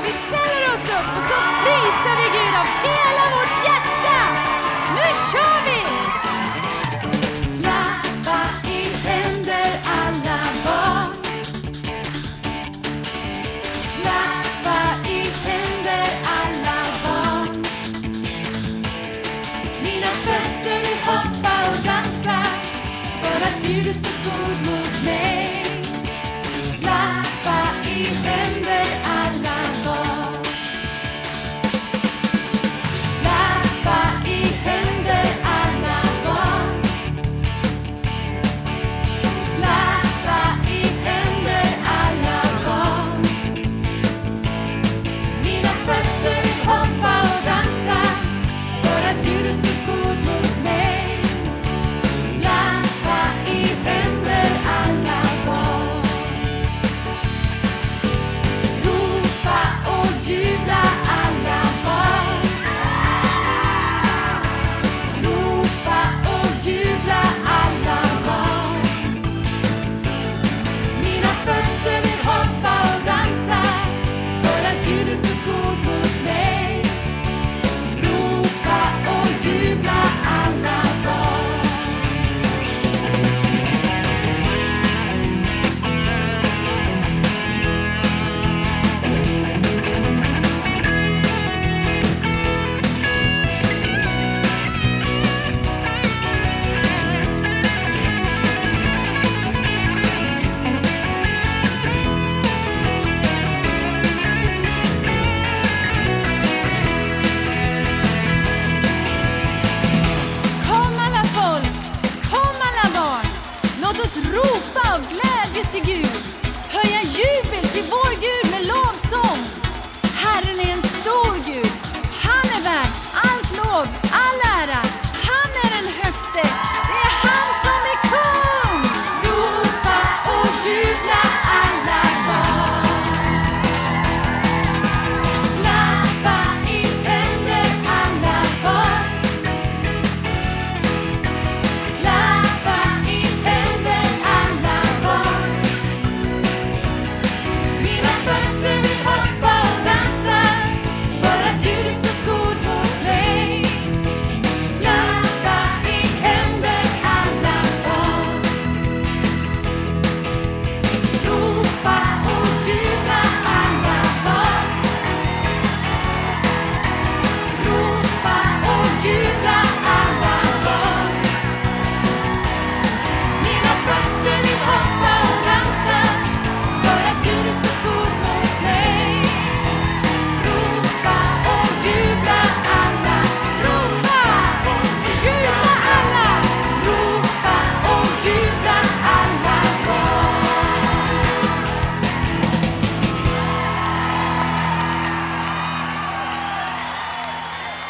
Vi ställer oss upp och så prisar vi Gud av hela vårt hjärta. Nu kör vi! Klappa i händer alla barn. Klappa i händer alla barn. Mina fötter vill hoppa och dansa för att Gud är så god mot mig. Klappa i händer alla barn. Klappa i händer alla barn. Klappa i händer alla barn. Mina fötter vill hoppa och dansa för att Gud är så god mot mig. Klappa i händer alla barn. Ropa och jubla alla barn. Ropa och jubla alla barn. Mina fötter vill hoppa och dansa för att Gud är så god mot mig. Ropa och jubla alla barn. Kom alla folk, kom alla barn. Låt oss ropa av glädje till Gud. Höja jubel till vår Gud